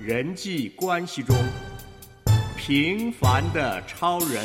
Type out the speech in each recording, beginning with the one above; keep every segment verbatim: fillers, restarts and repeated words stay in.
人际关系中平凡的超人。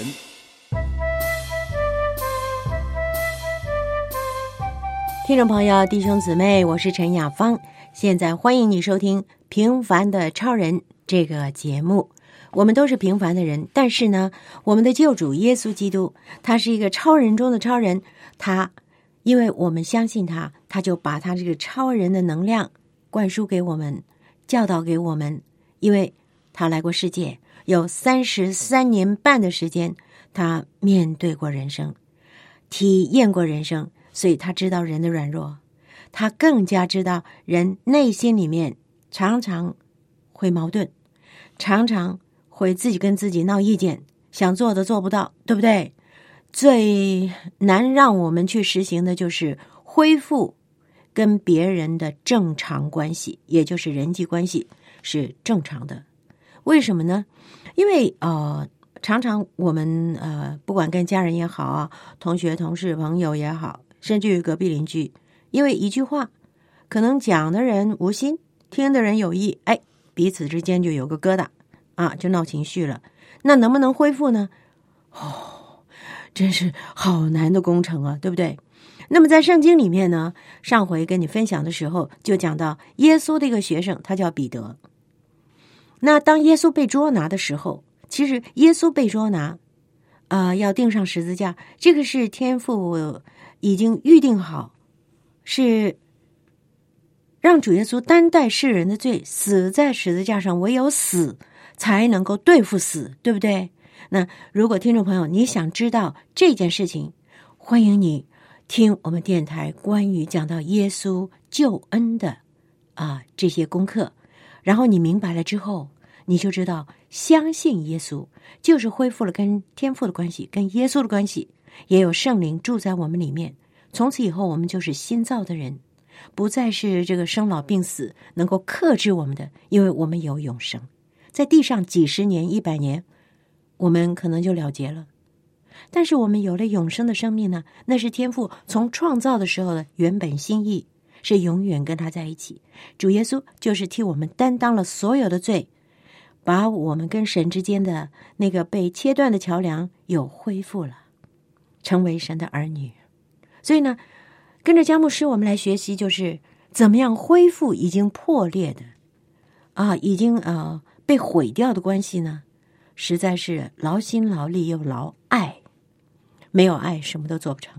听众朋友、弟兄姊妹，我是陈雅芳，现在欢迎你收听《平凡的超人》这个节目。我们都是平凡的人，但是呢，我们的救主耶稣基督，他是一个超人中的超人。他因为我们相信他，他就把他这个超人的能量灌输给我们，教导给我们。因为他来过世界，有三十三年半的时间，他面对过人生，体验过人生，所以他知道人的软弱，他更加知道人内心里面常常会矛盾，常常会自己跟自己闹意见，想做的做不到，对不对？最难让我们去实行的就是恢复跟别人的正常关系，也就是人际关系是正常的。为什么呢？因为呃，常常我们呃，不管跟家人也好啊，同学、同事、朋友也好，甚至于隔壁邻居，因为一句话，可能讲的人无心，听的人有意，哎，彼此之间就有个疙瘩啊，就闹情绪了。那能不能恢复呢？哦，真是好难的工程啊，对不对？那么在圣经里面呢，上回跟你分享的时候就讲到耶稣的一个学生，他叫彼得。那当耶稣被捉拿的时候，其实耶稣被捉拿啊、呃，要钉上十字架，这个是天父已经预定好，是让主耶稣担待世人的罪，死在十字架上，唯有死才能够对付死，对不对？那如果听众朋友你想知道这件事情，欢迎你听我们电台关于讲到耶稣救恩的啊这些功课，然后你明白了之后，你就知道相信耶稣就是恢复了跟天父的关系，跟耶稣的关系，也有圣灵住在我们里面。从此以后我们就是新造的人，不再是这个生老病死能够克制我们的，因为我们有永生。在地上几十年、一百年，我们可能就了结了。但是我们有了永生的生命呢，那是天父从创造的时候的原本心意，是永远跟他在一起。主耶稣就是替我们担当了所有的罪，把我们跟神之间的那个被切断的桥梁又恢复了，成为神的儿女。所以呢，跟着姜牧师我们来学习，就是怎么样恢复已经破裂的啊，已经呃被毁掉的关系呢？实在是劳心劳力又劳爱，没有爱什么都做不成。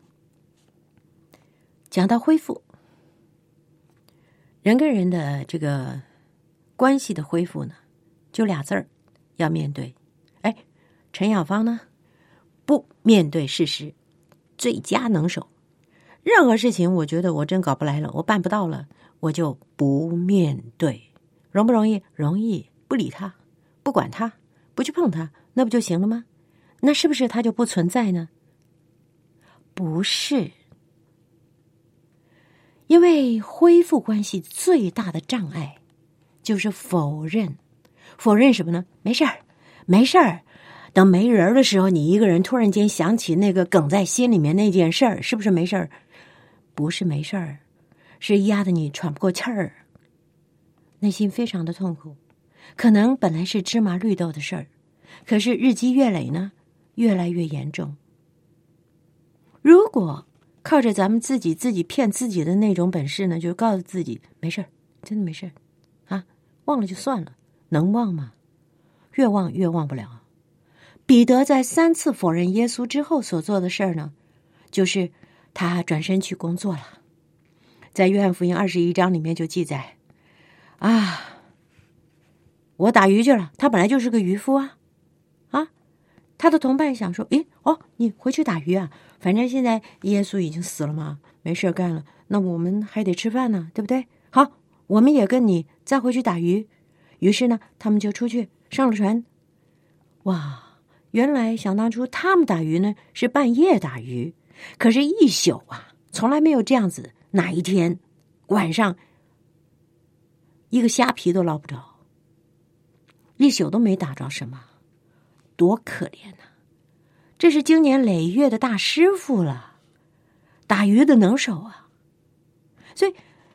讲到恢复，人跟人的这个关系的恢复呢，就俩字儿，要面对。哎，陈雅芳呢，不面对事实，最佳能手。任何事情我觉得我真搞不来了，我办不到了，我就不面对。容不容易？容易。不理他，不管他，不去碰他，那不就行了吗？那是不是他就不存在呢？不是。因为恢复关系最大的障碍就是否认。否认什么呢？没事儿，没事儿。等没人的时候，你一个人突然间想起那个梗在心里面那件事儿，是不是没事儿？不是没事儿，是压得你喘不过气儿，内心非常的痛苦。可能本来是芝麻绿豆的事儿，可是日积月累呢，越来越严重。如果靠着咱们自己自己骗自己的那种本事呢，就告诉自己没事儿，真的没事儿啊，忘了就算了。能忘吗？越忘越忘不了。彼得在三次否认耶稣之后所做的事儿呢，就是他转身去工作了。在约翰福音二十一章里面就记载啊，我打鱼去了。他本来就是个渔夫啊，啊，他的同伴想说，诶，哦，你回去打鱼啊？反正现在耶稣已经死了嘛，没事干了，那我们还得吃饭呢，对不对？好，我们也跟你再回去打鱼。于是呢，他们就出去上了船。哇，原来想当初他们打鱼呢是半夜打鱼，可是一宿啊，从来没有这样子。哪一天晚上一个虾皮都捞不着，一宿都没打着什么，多可怜呐、啊！这是经年累月的大师傅了，打鱼的能手啊。所以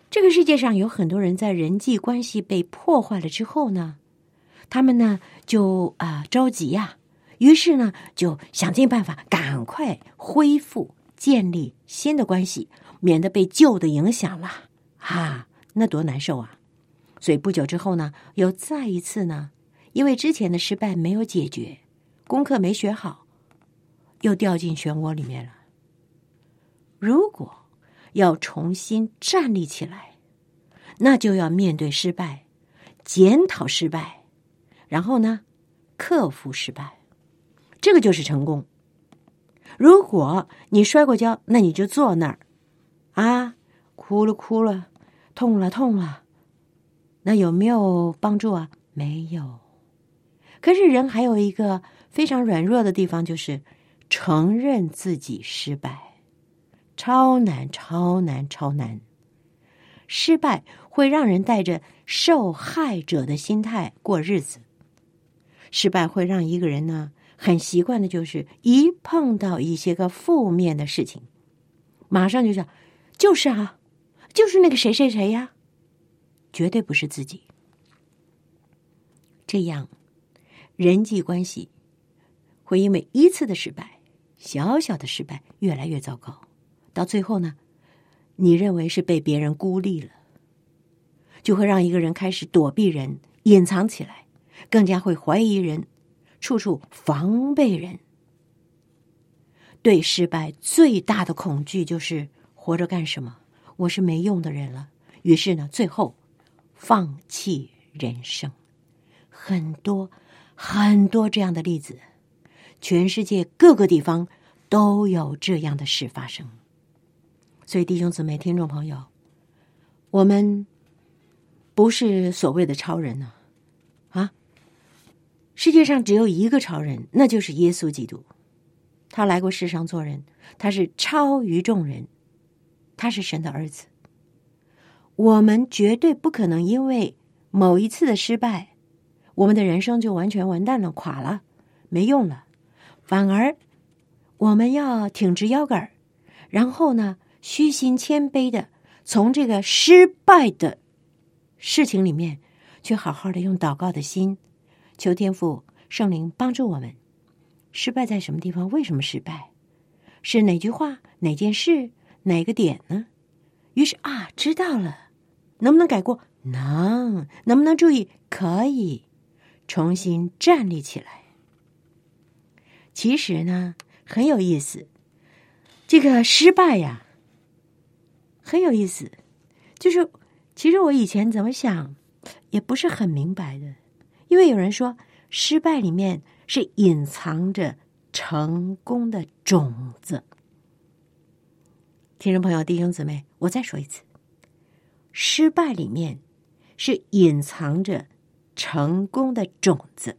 这个世界上有很多人在人际关系被破坏了之后呢，他们呢就啊、呃、着急呀、啊，于是呢就想尽办法赶快恢复建立新的关系，免得被旧的影响了啊，那多难受啊！所以不久之后呢，又再一次呢，因为之前的失败没有解决，功课没学好，又掉进漩涡里面了。如果要重新站立起来，那就要面对失败，检讨失败，然后呢，克服失败，这个就是成功。如果你摔过跤，那你就坐那儿啊，哭了哭了，痛了痛了，那有没有帮助啊？没有。可是人还有一个非常软弱的地方，就是承认自己失败，超难超难超难。失败会让人带着受害者的心态过日子，失败会让一个人呢很习惯的就是一碰到一些个负面的事情，马上就想就是啊，就是那个谁谁谁呀，绝对不是自己。这样人际关系会因为一次的失败，小小的失败越来越糟糕，到最后呢，你认为是被别人孤立了，就会让一个人开始躲避人，隐藏起来，更加会怀疑人，处处防备人。对失败最大的恐惧就是活着干什么？我是没用的人了。于是呢，最后放弃人生。很多很多这样的例子，全世界各个地方都有这样的事发生。所以弟兄姊妹、听众朋友，我们不是所谓的超人呢、啊，啊，世界上只有一个超人，那就是耶稣基督。他来过世上做人，他是超于众人，他是神的儿子。我们绝对不可能因为某一次的失败，我们的人生就完全完蛋了，垮了，没用了。反而我们要挺直腰杆，然后呢，虚心谦卑的从这个失败的事情里面去好好的用祷告的心求天父圣灵帮助我们。失败在什么地方？为什么失败？是哪句话、哪件事、哪个点呢？于是啊，知道了。能不能改过？能。能不能注意？可以。重新站立起来。其实呢，很有意思。这个失败呀，很有意思。就是其实我以前怎么想也不是很明白的，因为有人说失败里面是隐藏着成功的种子。听众朋友、弟兄姊妹，我再说一次，失败里面是隐藏着成功的种子。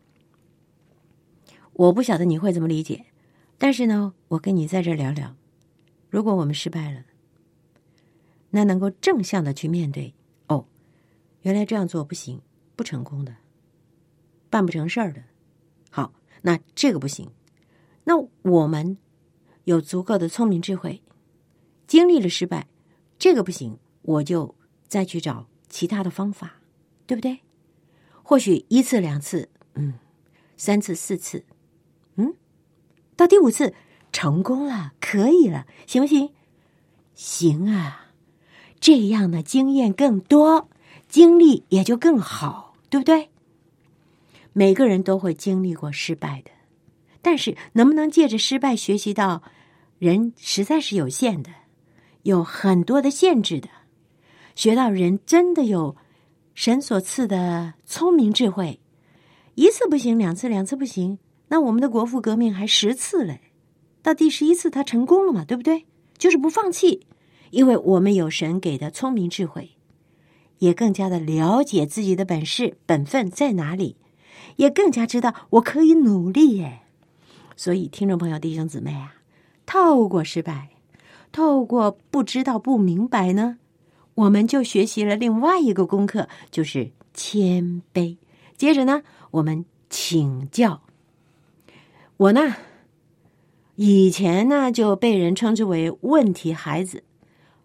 我不晓得你会怎么理解，但是呢，我跟你在这聊聊，如果我们失败了，那能够正向的去面对，哦，原来这样做不行，不成功的，办不成事儿的。好，那这个不行，那我们有足够的聪明智慧，经历了失败，这个不行，我就再去找其他的方法，对不对？或许一次两次，嗯，三次四次，嗯，到第五次成功了，可以了，行不行？行啊，这样的经验更多，经历也就更好，对不对？每个人都会经历过失败的，但是能不能借着失败学习到人实在是有限的，有很多的限制的，学到人真的有神所赐的聪明智慧，一次不行，两次两次不行，那我们的国父革命还十次嘞，到第十一次他成功了嘛，对不对？就是不放弃，因为我们有神给的聪明智慧，也更加的了解自己的本事本分在哪里，也更加知道我可以努力耶。所以听众朋友、弟兄姊妹啊，透过失败，透过不知道不明白呢，我们就学习了另外一个功课，就是谦卑。接着呢，我们请教。我呢，以前呢就被人称之为问题孩子。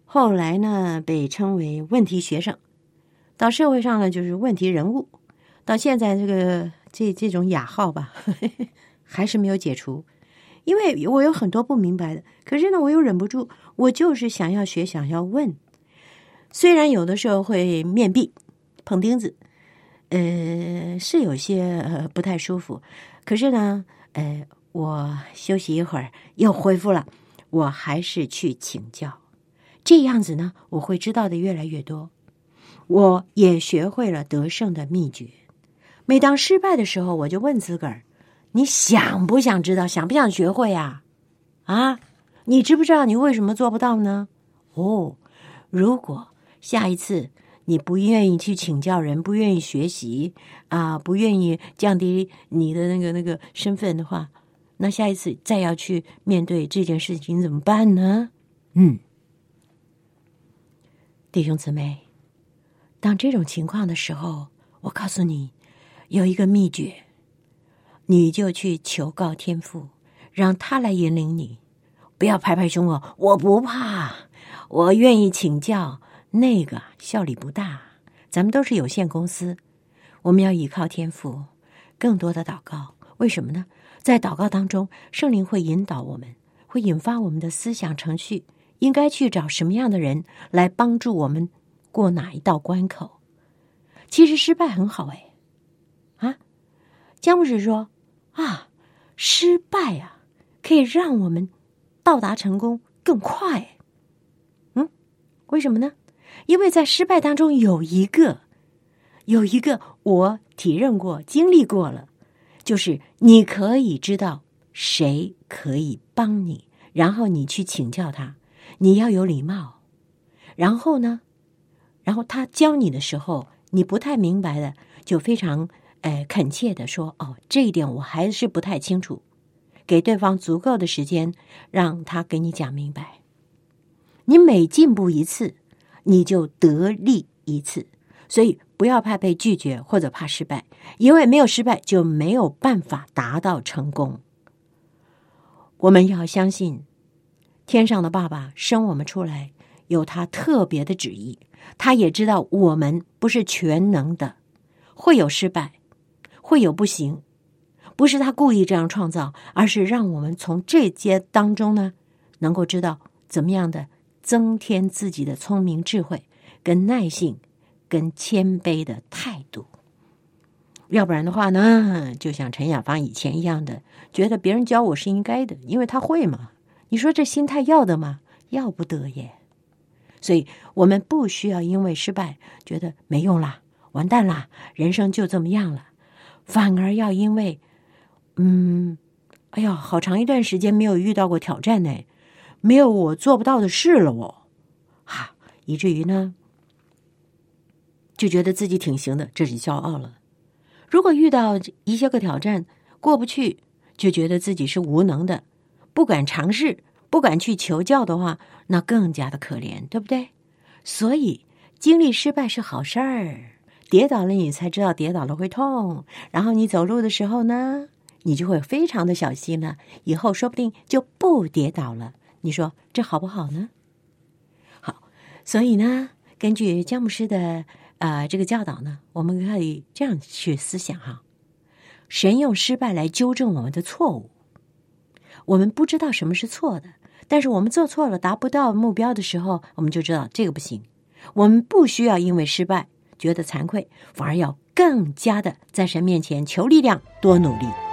后来呢被称为问题学生，到社会上呢就是问题人物，到现在这个这这种雅号吧呵呵还是没有解除。因为我有很多不明白的，可是呢我又忍不住，我就是想要学，想要问。虽然有的时候会面壁碰钉子，呃，是有些、呃、不太舒服，可是呢呃，我休息一会儿又恢复了，我还是去请教。这样子呢我会知道的越来越多，我也学会了得胜的秘诀。每当失败的时候，我就问自个儿，你想不想知道，想不想学会啊？啊，你知不知道你为什么做不到呢？哦，如果下一次你不愿意去请教人，不愿意学习啊，不愿意降低你的那个那个身份的话，那下一次再要去面对这件事情怎么办呢？嗯，弟兄姊妹，当这种情况的时候，我告诉你有一个秘诀，你就去求告天父，让他来引领你，不要拍拍胸哦，我不怕，我愿意请教，那个效力不大。咱们都是有限公司，我们要依靠天父，更多的祷告。为什么呢？在祷告当中，圣灵会引导我们，会引发我们的思想程序，应该去找什么样的人来帮助我们过哪一道关口。其实失败很好哎，啊，姜牧师说啊，失败啊可以让我们到达成功更快。嗯，为什么呢？因为在失败当中有一个有一个我体认过经历过了，就是你可以知道谁可以帮你，然后你去请教他，你要有礼貌。然后呢然后他教你的时候，你不太明白的就非常呃恳切的说，哦，这一点我还是不太清楚，给对方足够的时间让他给你讲明白。你每进步一次你就得力一次，所以不要怕被拒绝或者怕失败，因为没有失败就没有办法达到成功。我们要相信天上的爸爸生我们出来有他特别的旨意，他也知道我们不是全能的，会有失败，会有不行，不是他故意这样创造，而是让我们从这些当中呢能够知道怎么样的增添自己的聪明智慧跟耐性跟谦卑的态度。要不然的话呢，就像陈雅芳以前一样的，觉得别人教我是应该的，因为他会嘛。你说这心态要的吗？要不得耶。所以我们不需要因为失败觉得没用啦，完蛋啦，人生就这么样了，反而要因为嗯，哎呀，好长一段时间没有遇到过挑战呢，没有我做不到的事了哦，哈，以至于呢就觉得自己挺行的，这是骄傲了。如果遇到一些个挑战过不去，就觉得自己是无能的，不敢尝试，不敢去求教的话，那更加的可怜，对不对？所以经历失败是好事儿，跌倒了你才知道跌倒了会痛，然后你走路的时候呢，你就会非常的小心了，以后说不定就不跌倒了。你说这好不好呢？好，所以呢，根据姜牧师的呃这个教导呢，我们可以这样去思想哈，神用失败来纠正我们的错误。我们不知道什么是错的，但是我们做错了达不到目标的时候，我们就知道这个不行。我们不需要因为失败觉得惭愧，反而要更加的在神面前求力量，多努力。